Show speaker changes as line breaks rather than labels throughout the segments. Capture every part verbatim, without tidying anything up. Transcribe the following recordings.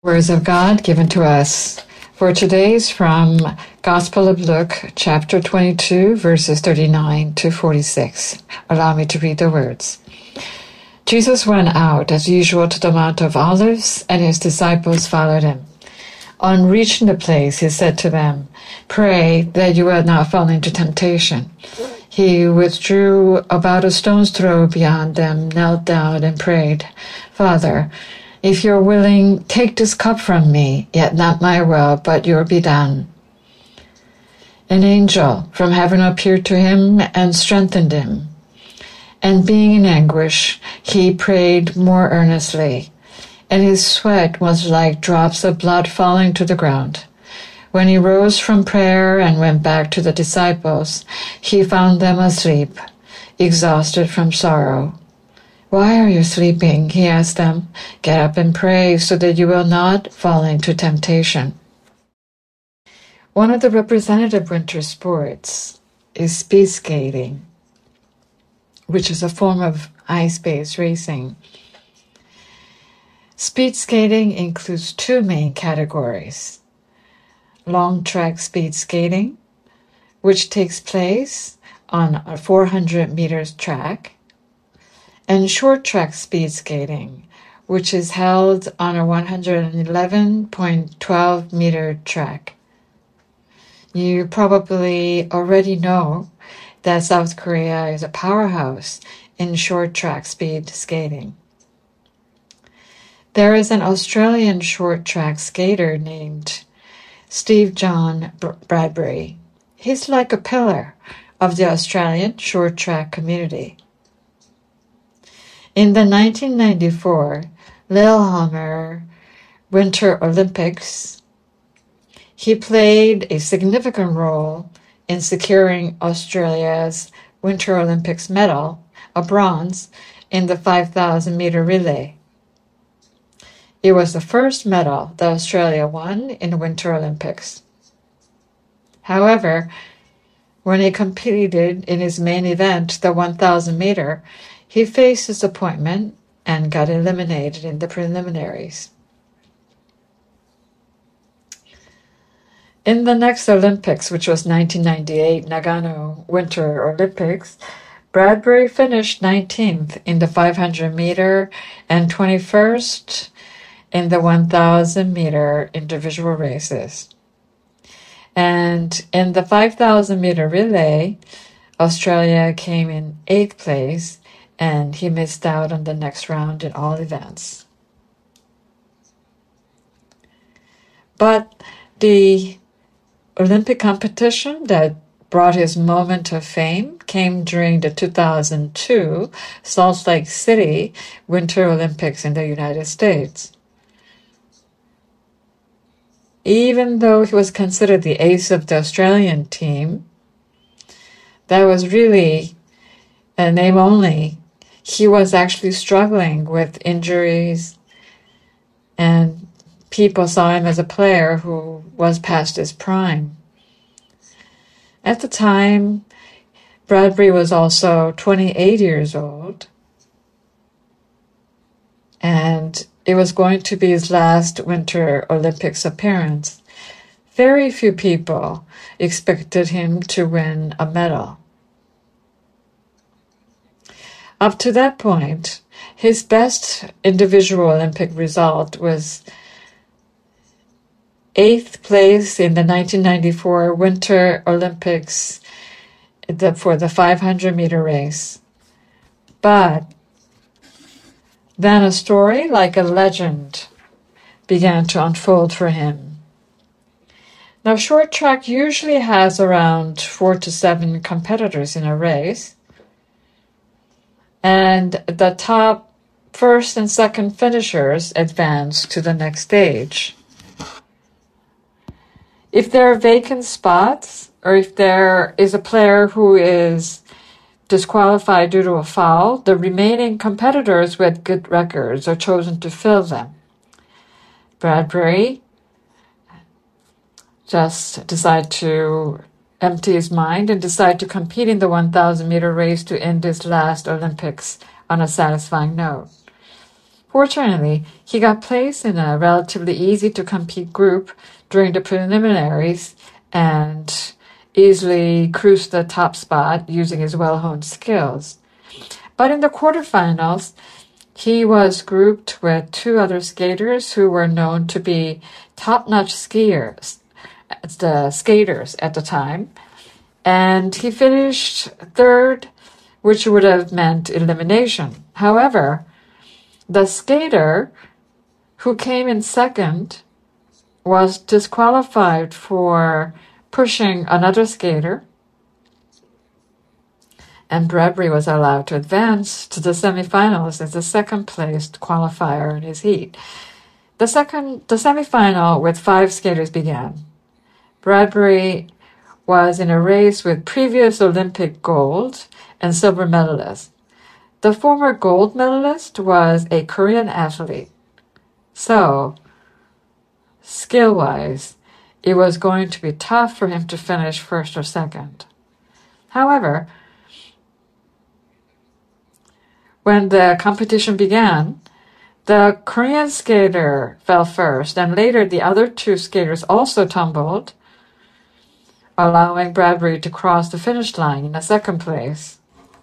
Words of God given to us for today is from Gospel of Luke, chapter twenty-two, verses thirty-nine to forty-six. Allow me to read the words. Jesus went out as usual to the Mount of Olives, and his disciples followed him. On reaching the place, he said to them, "Pray that you will not fall into temptation." He withdrew about a stone's throw beyond them, knelt down, and prayed, "Father, if you're willing, take this cup from me, yet not my will, but your be done." An angel from heaven appeared to him and strengthened him. And being in anguish, he prayed more earnestly, and his sweat was like drops of blood falling to the ground. When he rose from prayer and went back to the disciples, he found them asleep, exhausted from sorrow. "Why are you sleeping?" he asked them. "Get up and pray so that you will not fall into temptation." One of the representative winter sports is speed skating, which is a form of ice-based racing. Speed skating includes two main categories: long track speed skating, which takes place on a four hundred meters track, and short track speed skating, which is held on a one hundred eleven point one two meter track. You probably already know that South Korea is a powerhouse in short track speed skating. There is an Australian short track skater named Steve John Bradbury. He's like a pillar of the Australian short track community. In the nineteen ninety-four Lillehammer Winter Olympics, he played a significant role in securing Australia's Winter Olympics medal, a bronze, in the five thousand meter relay. It was the first medal that Australia won in the Winter Olympics. However, when he competed in his main event, the one thousand meter, he faced disappointment and got eliminated in the preliminaries. In the next Olympics, which was nineteen ninety-eight Nagano Winter Olympics, Bradbury finished nineteenth in the five hundred meter and twenty-first in the one thousand meter individual races. And in the five thousand meter relay, Australia came in eighth place, and he missed out on the next round in all events. But the Olympic competition that brought his moment of fame came during the two thousand two Salt Lake City Winter Olympics in the United States. Even though he was considered the ace of the Australian team, that was really a name only. He was actually struggling with injuries, and people saw him as a player who was past his prime. At the time, Bradbury was also twenty-eight years old, and it was going to be his last Winter Olympics appearance. Very few people expected him to win a medal. Up to that point, his best individual Olympic result was eighth place in the nineteen ninety-four Winter Olympics for the five hundred meter race. But then a story like a legend began to unfold for him. Now, short track usually has around four to seven competitors in a race, and the top first and second finishers advance to the next stage. If there are vacant spots, or if there is a player who is disqualified due to a foul, the remaining competitors with good records are chosen to fill them. Bradbury just decided to empty his mind and decide to compete in the one thousand meter race to end his last Olympics on a satisfying note. Fortunately, he got placed in a relatively easy-to-compete group during the preliminaries and easily cruised the top spot using his well-honed skills. But in the quarterfinals, he was grouped with two other skaters who were known to be top-notch skiers, the skaters at the time, and he finished third, which would have meant elimination. However, the skater who came in second was disqualified for pushing another skater, and Bradbury was allowed to advance to the semifinals as the second-placed qualifier in his heat. The second, the semifinal with five skaters began. Bradbury was in a race with previous Olympic gold and silver medalists. The former gold medalist was a Korean athlete. So, skill-wise, it was going to be tough for him to finish first or second. However, when the competition began, the Korean skater fell first, and later the other two skaters also tumbled, allowing Bradbury to cross the finish line in a second place.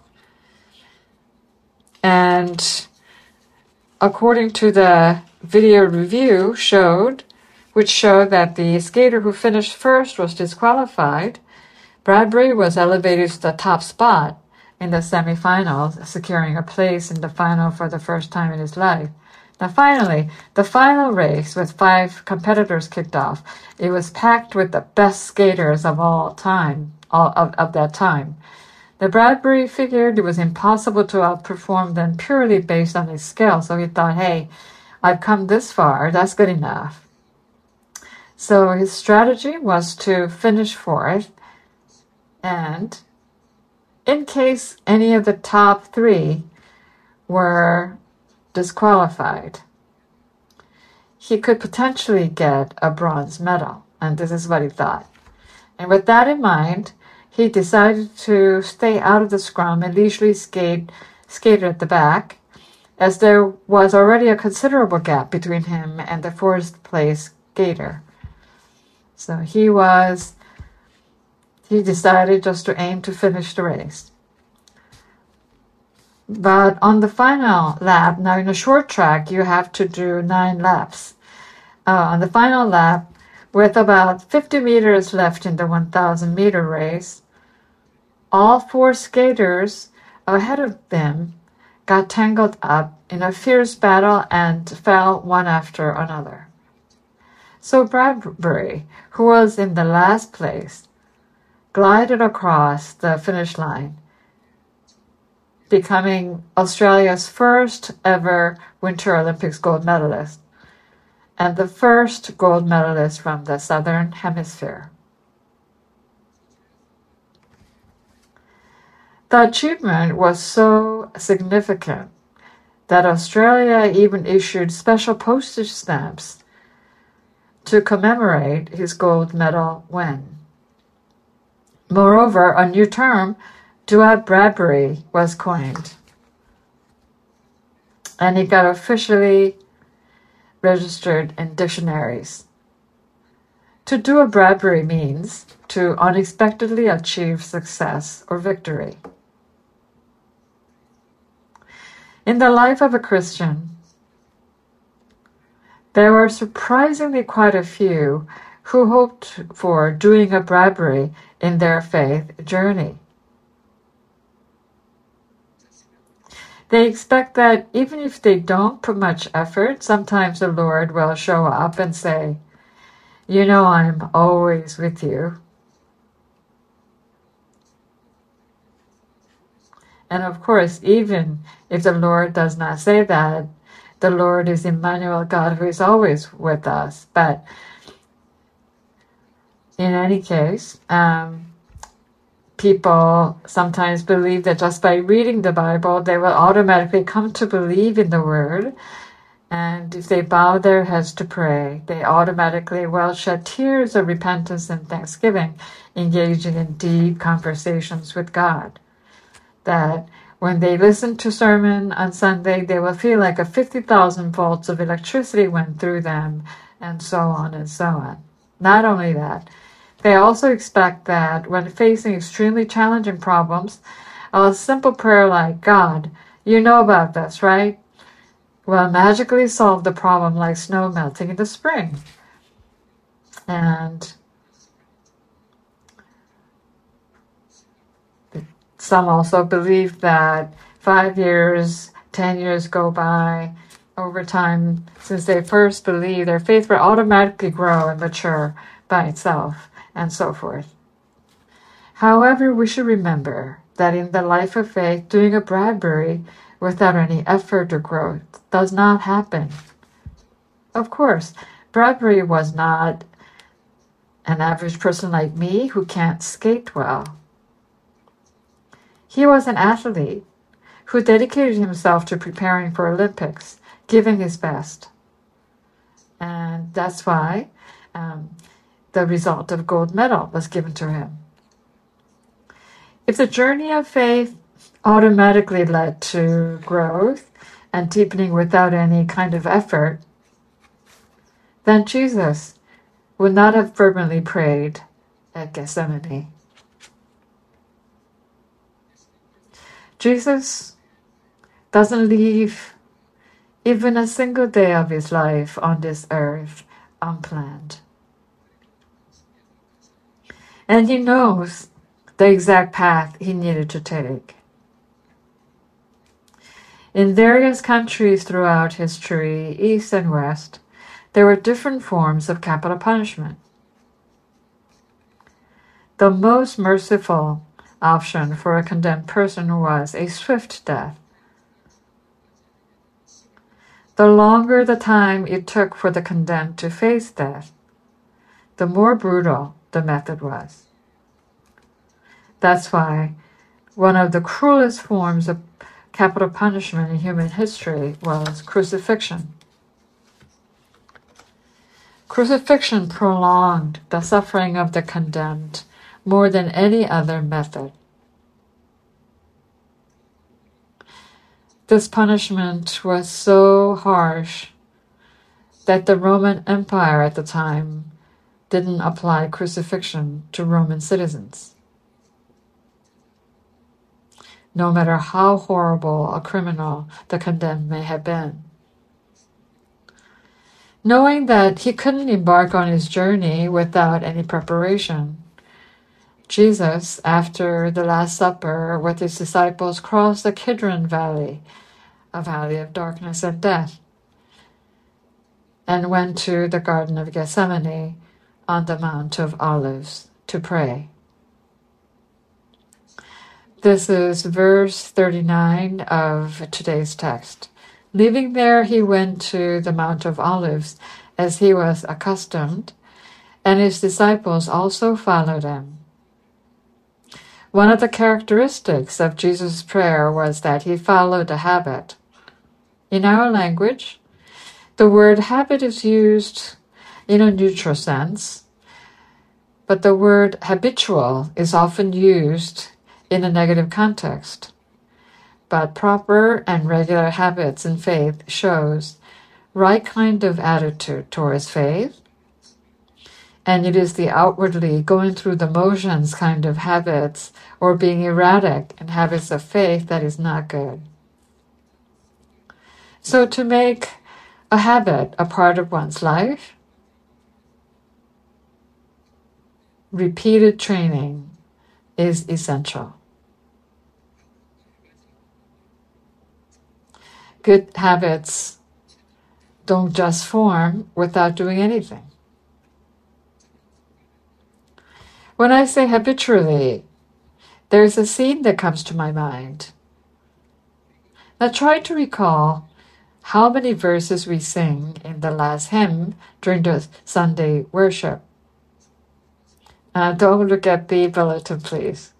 And according to the video review showed, which showed that the skater who finished first was disqualified, Bradbury was elevated to the top spot in the semifinals, securing a place in the final for the first time in his life. Now finally, the final race with five competitors kicked off. It was packed with the best skaters of all time, all of, of that time. The Bradbury figured it was impossible to outperform them purely based on his skill, so he thought, hey, I've come this far, that's good enough. So his strategy was to finish fourth, and in case any of the top three were disqualified, he could potentially get a bronze medal, and this is what he thought. And with that in mind, he decided to stay out of the scrum and leisurely skate, skated at the back, as there was already a considerable gap between him and the fourth place skater. So he was, he decided just to aim to finish the race. But on the final lap, now in a short track, you have to do nine laps. Uh, on the final lap, with about fifty meters left in the one thousand meter race, all four skaters ahead of them got tangled up in a fierce battle and fell one after another. So Bradbury, who was in the last place, glided across the finish line, becoming Australia's first ever Winter Olympics gold medalist and the first gold medalist from the Southern Hemisphere. The achievement was so significant that Australia even issued special postage stamps to commemorate his gold medal win. Moreover, a new term, Duat Bradbury, was coined, and it got officially registered in dictionaries. To do a Bradbury means to unexpectedly achieve success or victory. In the life of a Christian, there were surprisingly quite a few who hoped for doing a Bradbury in their faith journey. They expect that even if they don't put much effort, sometimes the Lord will show up and say, you know, I'm always with you. And of course, even if the Lord does not say that, the Lord is Emmanuel, God who is always with us. But in any case, um, people sometimes believe that just by reading the Bible, they will automatically come to believe in the Word. And if they bow their heads to pray, they automatically will shed tears of repentance and thanksgiving, engaging in deep conversations with God. That When they listen to sermon on Sunday, they will feel like a fifty thousand volts of electricity went through them, and so on and so on. Not only that, they also expect that when facing extremely challenging problems, a simple prayer like, God, you know about this, right? Will magically solve the problem like snow melting in the spring. And some also believe that five years, ten years go by. Over time, since they first believe, their faith will automatically grow and mature by itself, and so forth. However, we should remember that in the life of faith, doing a Bradbury without any effort or growth does not happen. Of course, Bradbury was not an average person like me who can't skate well. He was an athlete who dedicated himself to preparing for Olympics, giving his best. And that's why um, the result of gold medal was given to him. If the journey of faith automatically led to growth and deepening without any kind of effort, then Jesus would not have fervently prayed at Gethsemane. Jesus doesn't leave even a single day of his life on this earth unplanned. And he knows the exact path he needed to take. In various countries throughout history, East and West, there were different forms of capital punishment. The most merciful option for a condemned person was a swift death. The longer the time it took for the condemned to face death, the more brutal the method was. That's why one of the cruelest forms of capital punishment in human history was crucifixion. Crucifixion prolonged the suffering of the condemned more than any other method. This punishment was so harsh that the Roman Empire at the time didn't apply crucifixion to Roman citizens. No matter how horrible a criminal the condemned may have been. Knowing that he couldn't embark on his journey without any preparation, Jesus, after the Last Supper with his disciples, crossed the Kidron Valley, a valley of darkness and death, and went to the Garden of Gethsemane on the Mount of Olives to pray. This is verse thirty-nine of today's text. Leaving there, he went to the Mount of Olives as he was accustomed, and his disciples also followed him. One of the characteristics of Jesus' prayer was that he followed a habit. In our language, the word habit is used in a neutral sense, but the word habitual is often used in a negative context. But proper and regular habits in faith shows right kind of attitude towards faith, and it is the outwardly going through the motions kind of habits or being erratic in habits of faith that is not good. So to make a habit a part of one's life, repeated training is essential. Good habits don't just form without doing anything. When I say habitually, there's a scene that comes to my mind. Now try to recall how many verses we sing in the last hymn during the Sunday worship. Uh, don't look at the bulletin, please.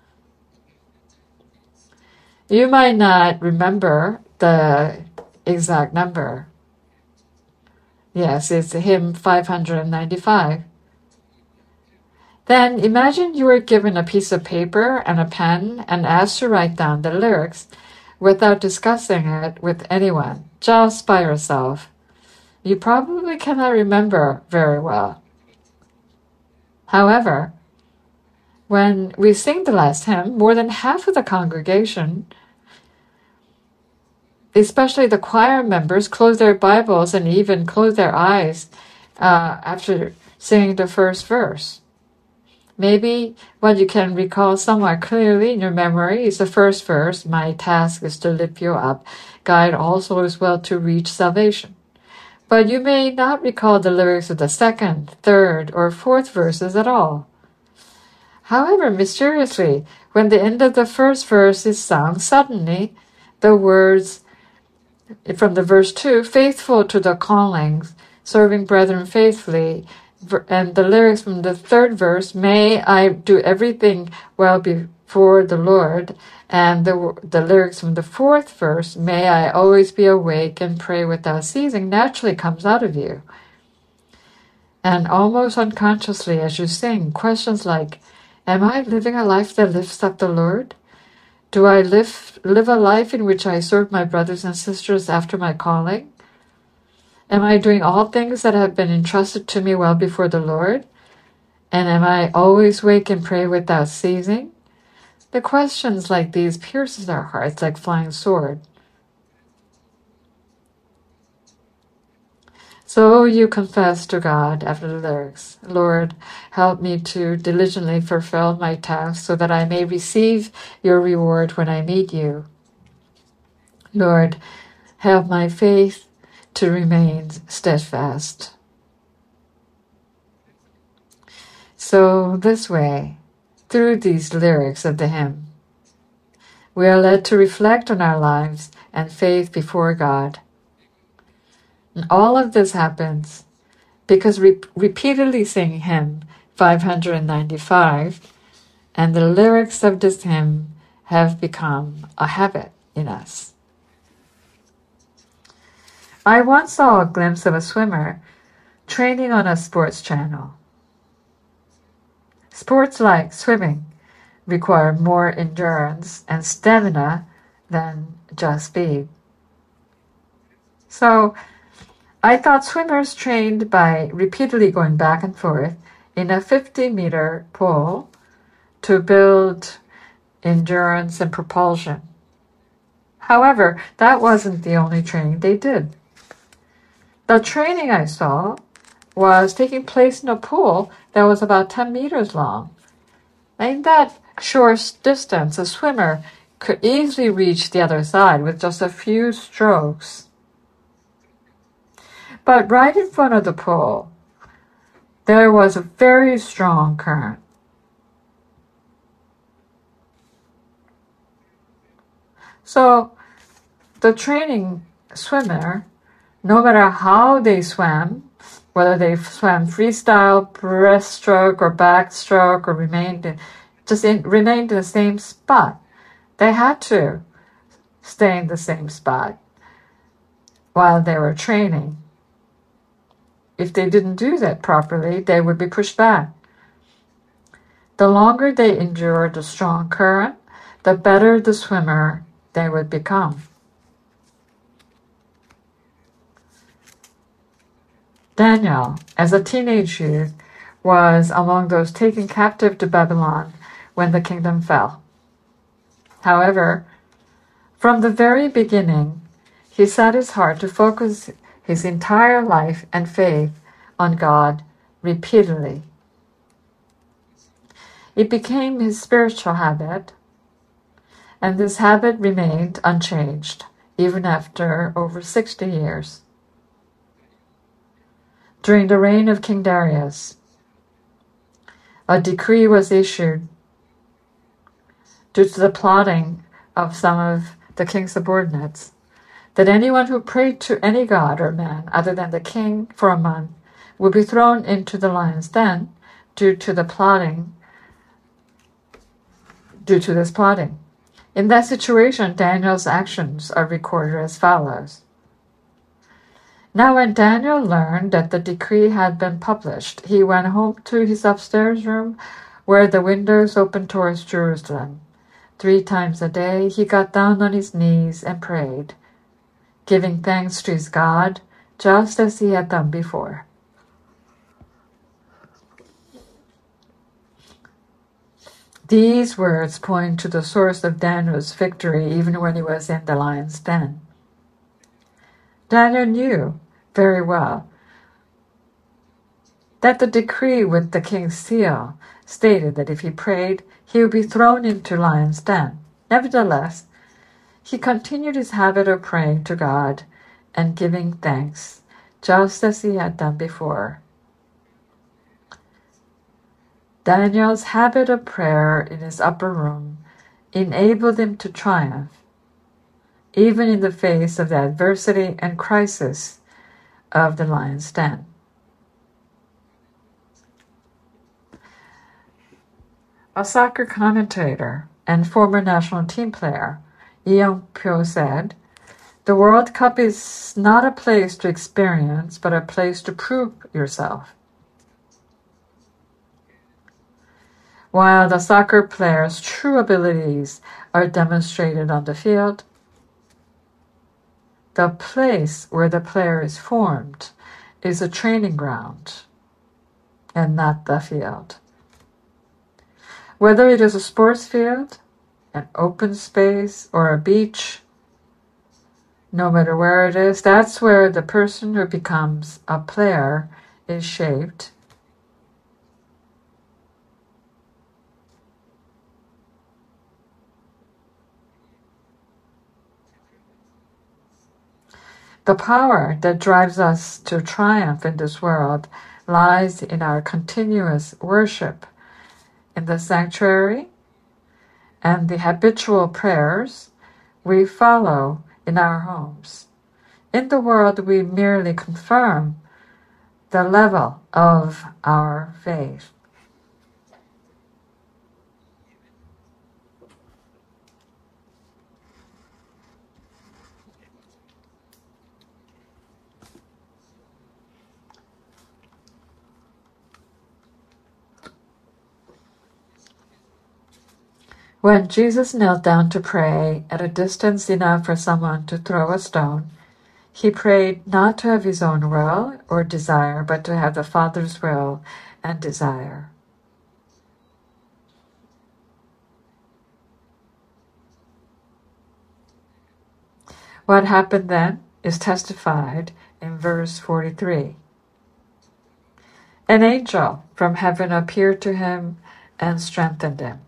You might not remember the exact number. Yes, it's hymn five hundred ninety-five. Then imagine you were given a piece of paper and a pen and asked to write down the lyrics without discussing it with anyone, just by yourself. You probably cannot remember very well. However, when we sing the last hymn, more than half of the congregation, especially the choir members, close their Bibles and even close their eyes uh, after singing the first verse. Maybe what you can recall somewhat clearly in your memory is the first verse, "My task is to lift you up, guide all souls well to reach salvation." But you may not recall the lyrics of the second, third, or fourth verses at all. However, mysteriously, when the end of the first verse is sung, suddenly the words from the verse two, "faithful to the callings, serving brethren faithfully," and the lyrics from the third verse, "may I do everything well before the Lord," and the, the lyrics from the fourth verse, "may I always be awake and pray without ceasing," naturally comes out of you. And almost unconsciously as you sing, questions like, am I living a life that lifts up the Lord? Do I live, live a life in which I serve my brothers and sisters after my calling? Am I doing all things that have been entrusted to me well before the Lord? And am I always wake and pray without ceasing? The questions like these pierces our hearts like flying sword. So you confess to God after the lyrics, "Lord, help me to diligently fulfill my task so that I may receive your reward when I meet you. Lord, help my faith to remain steadfast." So this way, through these lyrics of the hymn, we are led to reflect on our lives and faith before God. And all of this happens because we repeatedly sing hymn five hundred ninety-five, and the lyrics of this hymn have become a habit in us. I once saw a glimpse of a swimmer training on a sports channel. Sports like swimming require more endurance and stamina than just speed. So I thought swimmers trained by repeatedly going back and forth in a fifty meter pool to build endurance and propulsion. However, that wasn't the only training they did. The training I saw was taking place in a pool that was about ten meters long. In that short distance, a swimmer could easily reach the other side with just a few strokes. But right in front of the pool, there was a very strong current. So the training swimmer, no matter how they swam, whether they swam freestyle, breaststroke, or backstroke, or remained just in, remained in the same spot, they had to stay in the same spot while they were training. If they didn't do that properly, they would be pushed back. The longer they endured the strong current, the better the swimmer they would become. Daniel, as a teenage youth, was among those taken captive to Babylon when the kingdom fell. However, from the very beginning, he set his heart to focus his entire life and faith on God repeatedly. It became his spiritual habit, and this habit remained unchanged even after over sixty years. During the reign of King Darius, a decree was issued due to the plotting of some of the king's subordinates that anyone who prayed to any god or man other than the king for a month would be thrown into the lion's den due to the plotting, due to this plotting. In that situation, Daniel's actions are recorded as follows. Now when Daniel learned that the decree had been published, he went home to his upstairs room where the windows opened towards Jerusalem. Three times a day he got down on his knees and prayed, giving thanks to his God, just as he had done before. These words point to the source of Daniel's victory even when he was in the lion's den. Daniel knew very well that the decree with the king's seal stated that if he prayed, he would be thrown into lion's den. Nevertheless, he continued his habit of praying to God and giving thanks, just as he had done before. Daniel's habit of prayer in his upper room enabled him to triumph, even in the face of the adversity and crisis of the lion's den. A soccer commentator and former national team player, Lee Young-pyo, said, "The World Cup is not a place to experience, but a place to prove yourself." While the soccer player's true abilities are demonstrated on the field, the place where the player is formed is a training ground and not the field. Whether it is a sports field, an open space, or a beach, no matter where it is, that's where the person who becomes a player is shaped. The power that drives us to triumph in this world lies in our continuous worship in the sanctuary and the habitual prayers we follow in our homes. In the world, we merely confirm the level of our faith. When Jesus knelt down to pray at a distance enough for someone to throw a stone, he prayed not to have his own will or desire, but to have the Father's will and desire. What happened then is testified in verse forty-three. An angel from heaven appeared to him and strengthened him.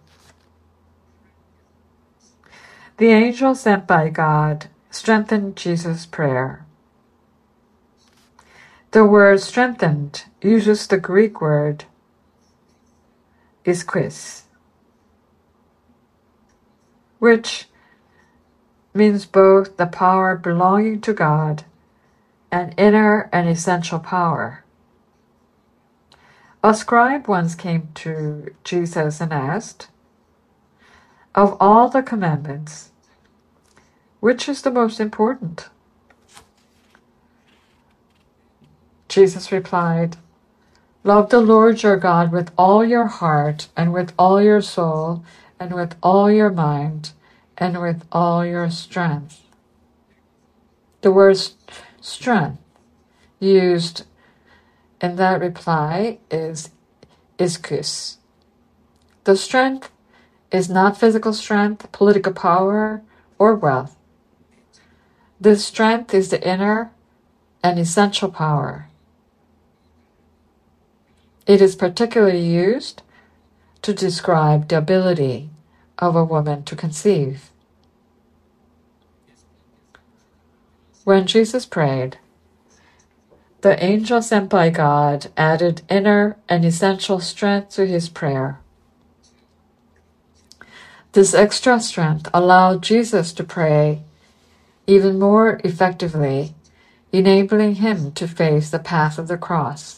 The angel sent by God strengthened Jesus' prayer. The word strengthened uses the Greek word ischus, which means both the power belonging to God and inner and essential power. A scribe once came to Jesus and asked, "Of all the commandments, which is the most important?" Jesus replied, "Love the Lord your God with all your heart and with all your soul and with all your mind and with all your strength." The word strength used in that reply is ischus. The strength is not physical strength, political power, or wealth. This strength is the inner and essential power. It is particularly used to describe the ability of a woman to conceive. When Jesus prayed, the angel sent by God added inner and essential strength to his prayer. This extra strength allowed Jesus to pray even more effectively, enabling him to face the path of the cross.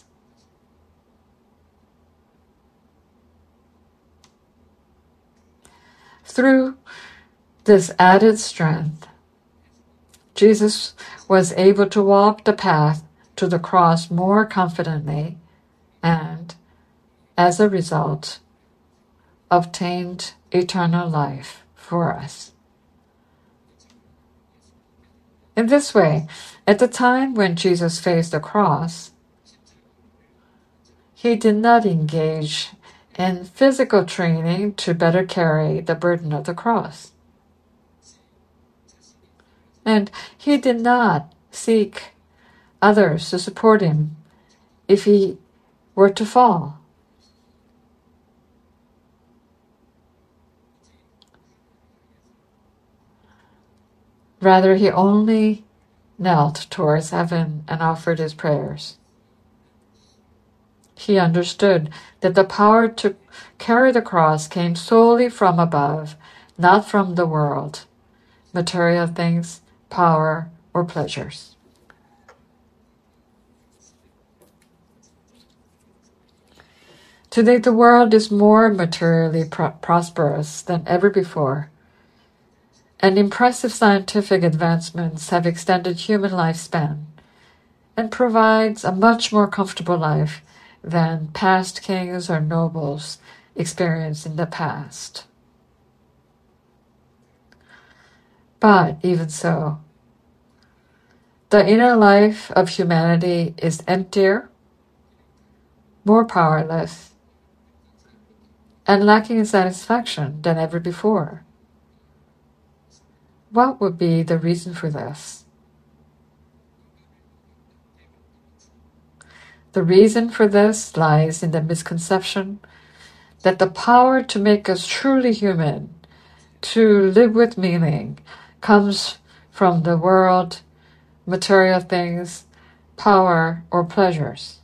Through this added strength, Jesus was able to walk the path to the cross more confidently and, as a result, obtained eternal life for us. In this way, at the time when Jesus faced the cross, he did not engage in physical training to better carry the burden of the cross. And he did not seek others to support him if he were to fall. Rather, he only knelt towards heaven and offered his prayers. He understood that the power to carry the cross came solely from above, not from the world, material things, power, or pleasures. Today, the world is more materially pro- prosperous than ever before, and impressive scientific advancements have extended human lifespan and provides a much more comfortable life than past kings or nobles experienced in the past. But even so, the inner life of humanity is emptier, more powerless, and lacking in satisfaction than ever before. What would be the reason for this? The reason for this lies in the misconception that the power to make us truly human, to live with meaning, comes from the world, material things, power, or pleasures.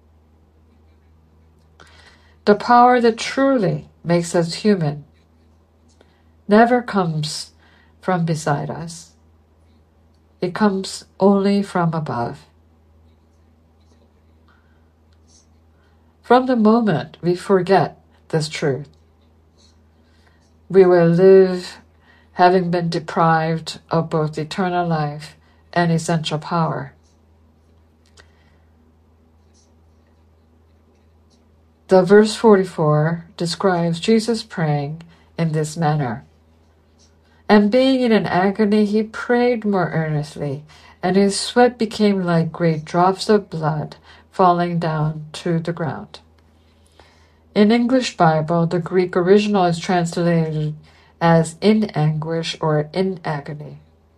The power that truly makes us human never comes from beside us. It comes only from above. From the moment we forget this truth, we will live having been deprived of both eternal life and essential power. The verse forty-four describes Jesus praying in this manner. And being in an agony, he prayed more earnestly, and his sweat became like great drops of blood falling down to the ground. In English Bible, the Greek original is translated as in anguish or in agony.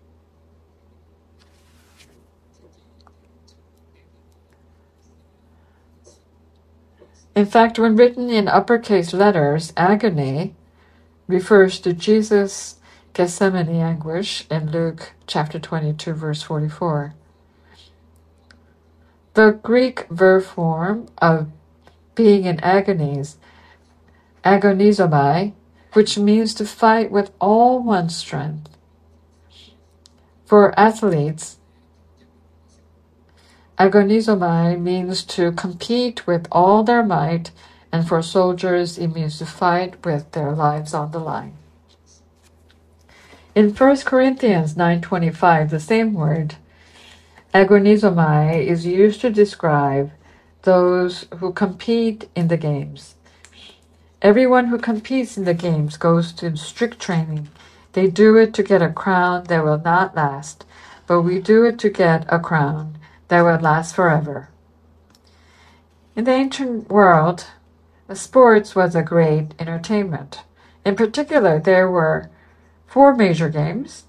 In fact, when written in uppercase letters, agony refers to Jesus' Gethsemane anguish in Luke chapter twenty-two, verse forty-four. The Greek verb form of being in agonies, agonizomai, which means to fight with all one's strength. For athletes, agonizomai means to compete with all their might, and for soldiers it means to fight with their lives on the line. In First Corinthians nine twenty-five, the same word, agonizomai, is used to describe those who compete in the games. Everyone who competes in the games goes to strict training. They do it to get a crown that will not last, but we do it to get a crown that will last forever. In the ancient world, sports was a great entertainment. In particular, there were four major games,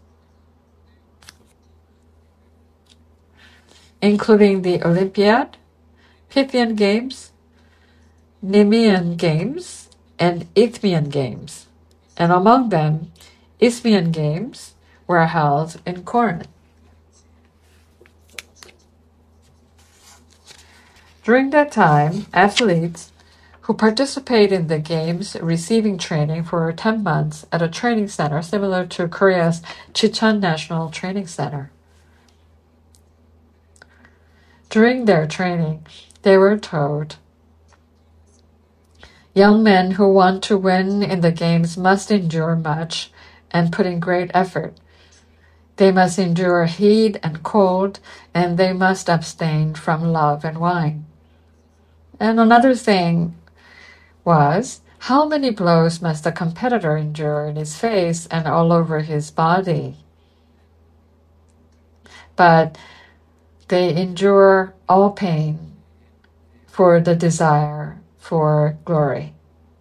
including the Olympiad, Pythian Games, Nemean Games, and Isthmian Games. And among them, Isthmian Games were held in Corinth. During that time, athletes who participate in the games receiving training for ten months at a training center similar to Korea's Chicheon National Training Center. During their training, they were told, young men who want to win in the games must endure much and put in great effort. They must endure heat and cold, and they must abstain from love and wine. And another thing was, how many blows must the competitor endure in his face and all over his body? But they endure all pain for the desire for glory.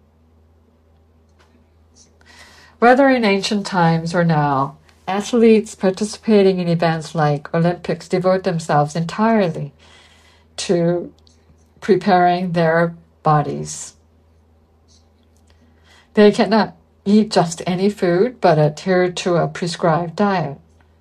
Whether in ancient times or now, athletes participating in events like Olympics devote themselves entirely to preparing their bodies. They cannot eat just any food, but adhere to a prescribed diet.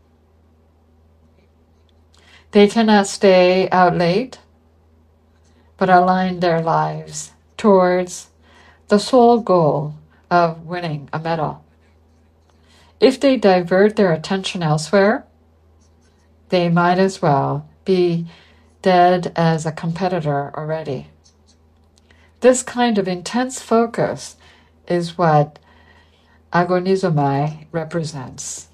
They cannot stay out late, but align their lives towards the sole goal of winning a medal. If they divert their attention elsewhere, they might as well be dead as a competitor already. This kind of intense focus is what agonizomai represents.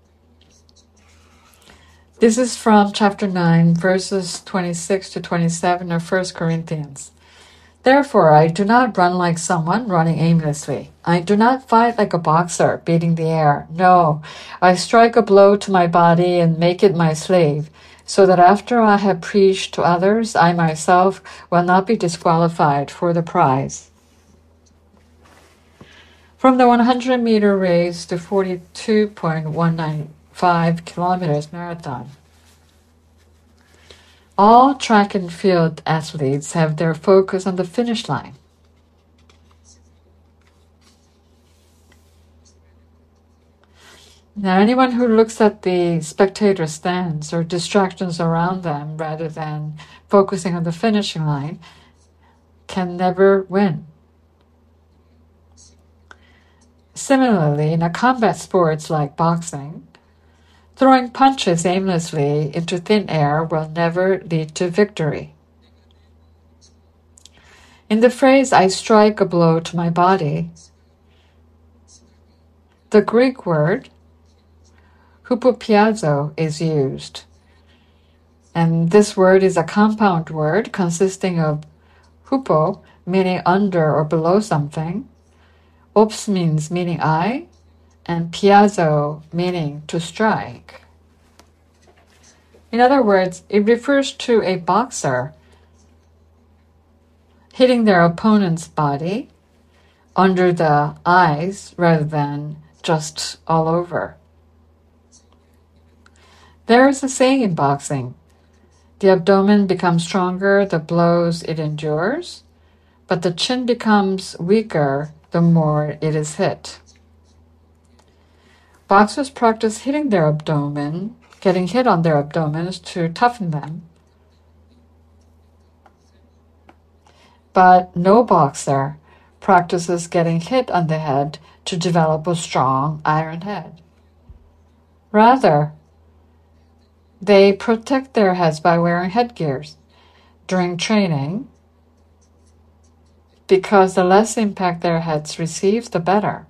This is from chapter nine, verses twenty-six to twenty-seven of First Corinthians. Therefore, I do not run like someone running aimlessly. I do not fight like a boxer, beating the air. No, I strike a blow to my body and make it my slave, so that after I have preached to others, I myself will not be disqualified for the prize. From the one hundred meter race to forty-two point one nine five kilometers marathon. All track and field athletes have their focus on the finish line. Now, anyone who looks at the spectator stands or distractions around them rather than focusing on the finishing line can never win. Similarly, in a combat sports like boxing, throwing punches aimlessly into thin air will never lead to victory. In the phrase, I strike a blow to my body, the Greek word hupopiazo is used. And this word is a compound word consisting of hupo, meaning under or below something, ops means meaning I, and piazzo meaning to strike. In other words, it refers to a boxer hitting their opponent's body under the eyes rather than just all over. There is a saying in boxing, the abdomen becomes stronger the blows it endures, but the chin becomes weaker the more it is hit. Boxers practice hitting their abdomen, getting hit on their abdomens to toughen them. But no boxer practices getting hit on the head to develop a strong iron head. Rather, they protect their heads by wearing headgears during training because the less impact their heads receive, the better.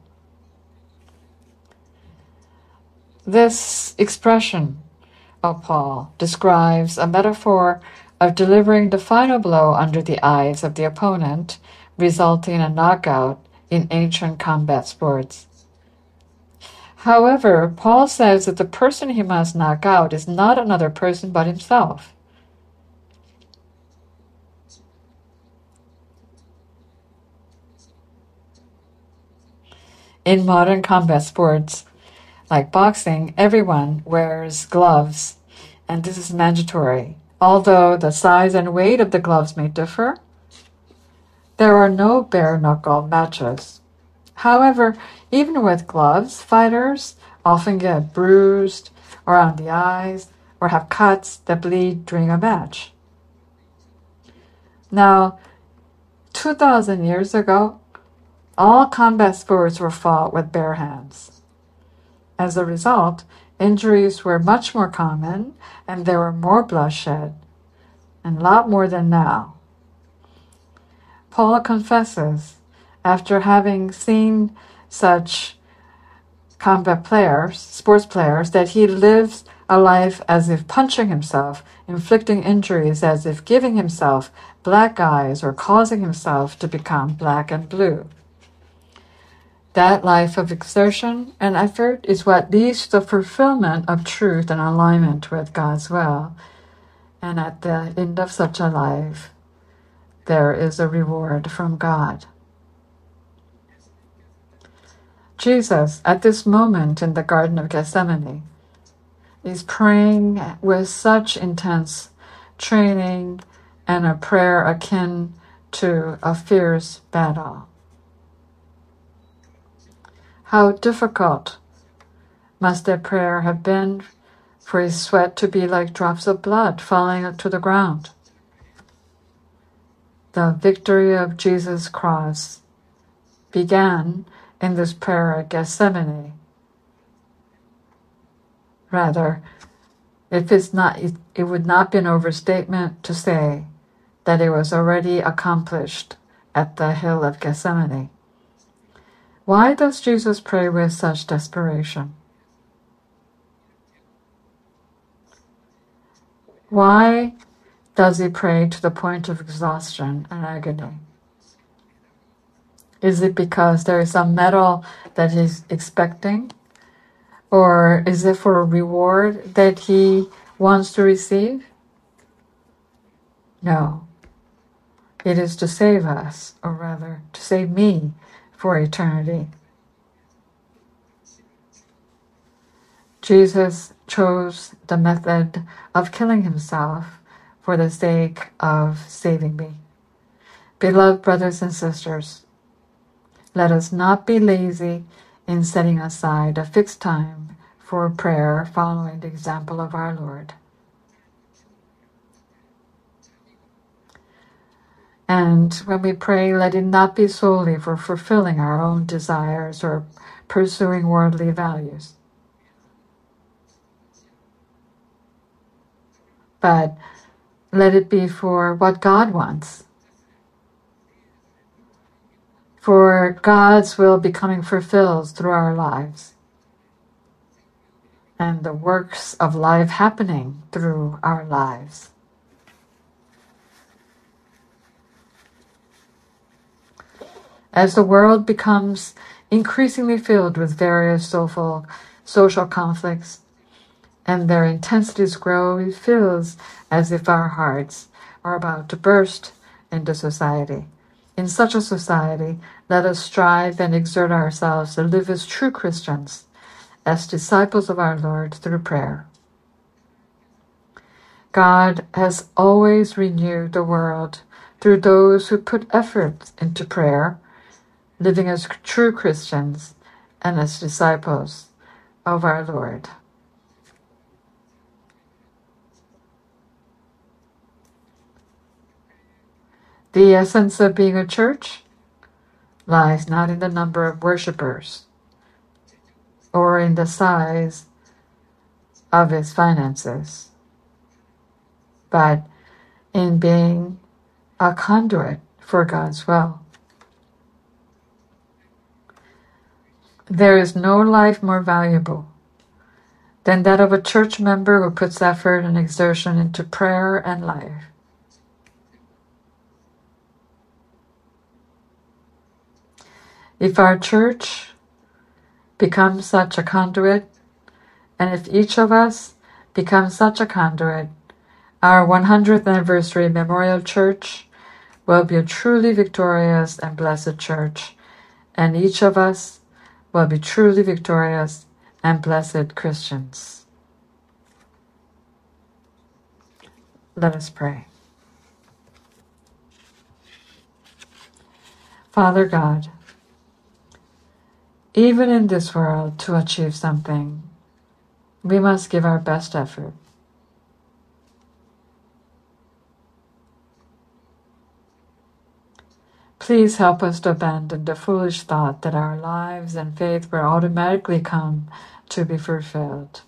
This expression of Paul describes a metaphor of delivering the final blow under the eyes of the opponent, resulting in a knockout in ancient combat sports. However, Paul says that the person he must knock out is not another person but himself. In modern combat sports, like boxing, everyone wears gloves, and this is mandatory. Although the size and weight of the gloves may differ, there are no bare-knuckle matches. However, even with gloves, fighters often get bruised around the eyes or have cuts that bleed during a match. Now, two thousand years ago, all combat sports were fought with bare hands. As a result, injuries were much more common and there were more bloodshed, and a lot more than now. Paul confesses, after having seen such combat players, sports players, that he lives a life as if punching himself, inflicting injuries as if giving himself black eyes or causing himself to become black and blue. That life of exertion and effort is what leads to the fulfillment of truth and alignment with God's will. And at the end of such a life, there is a reward from God. Jesus, at this moment in the Garden of Gethsemane, is praying with such intense training and a prayer akin to a fierce battle. How difficult must that prayer have been for his sweat to be like drops of blood falling to the ground. The victory of Jesus' cross began in this prayer at Gethsemane. Rather, if it's not, it, it would not be an overstatement to say that it was already accomplished at the hill of Gethsemane. Why does Jesus pray with such desperation? Why does he pray to the point of exhaustion and agony? Is it because there is some medal that he's expecting? Or is it for a reward that he wants to receive? No. It is to save us, or rather, to save me for eternity. Jesus chose the method of killing himself for the sake of saving me. Beloved brothers and sisters, let us not be lazy in setting aside a fixed time for prayer following the example of our Lord. And when we pray, let it not be solely for fulfilling our own desires or pursuing worldly values, but let it be for what God wants, for God's will becoming fulfilled through our lives, and the works of life happening through our lives. As the world becomes increasingly filled with various social, social conflicts, and their intensities grow, it feels as if our hearts are about to burst into society. In such a society, let us strive and exert ourselves to live as true Christians, as disciples of our Lord through prayer. God has always renewed the world through those who put effort into prayer, living as true Christians and as disciples of our Lord. The essence of being a church lies not in the number of worshipers or in the size of its finances, but in being a conduit for God's will. There is no life more valuable than that of a church member who puts effort and exertion into prayer and life. If our church becomes such a conduit, and if each of us becomes such a conduit, our one hundredth anniversary memorial church will be a truly victorious and blessed church, and each of us will be truly victorious and blessed Christians. Let us pray. Father God, even in this world, to achieve something, we must give our best effort. Please help us to abandon the foolish thought that our lives and faith will automatically come to be fulfilled.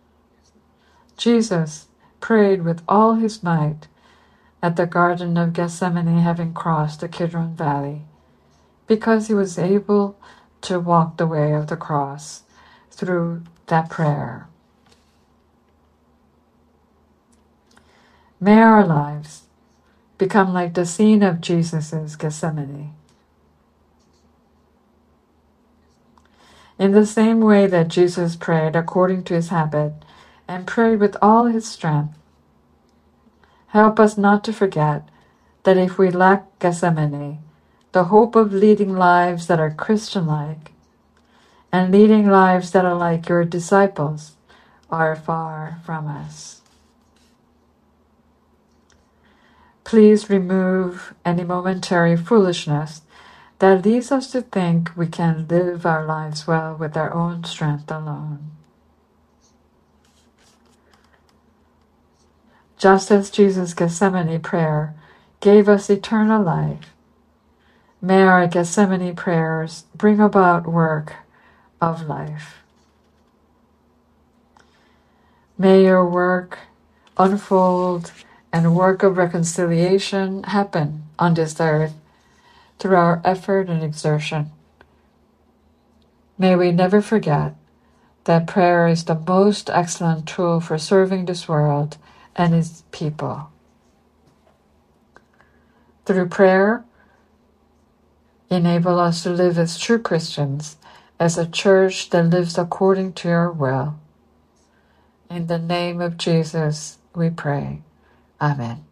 Jesus prayed with all his might at the Garden of Gethsemane, having crossed the Kidron Valley, because he was able to walk the way of the cross through that prayer. May our lives become like the scene of Jesus' Gethsemane. In the same way that Jesus prayed according to his habit and prayed with all his strength, help us not to forget that if we lack Gethsemane, the hope of leading lives that are Christian-like and leading lives that are like your disciples are far from us. Please remove any momentary foolishness that leads us to think we can live our lives well with our own strength alone. Just as Jesus' Gethsemane prayer gave us eternal life, may our Gethsemane prayers bring about work of life. May your work unfold and work of reconciliation happen on this earth through our effort and exertion. May we never forget that prayer is the most excellent tool for serving this world and its people. Through prayer, enable us to live as true Christians, as a church that lives according to your will. In the name of Jesus, we pray. Amen.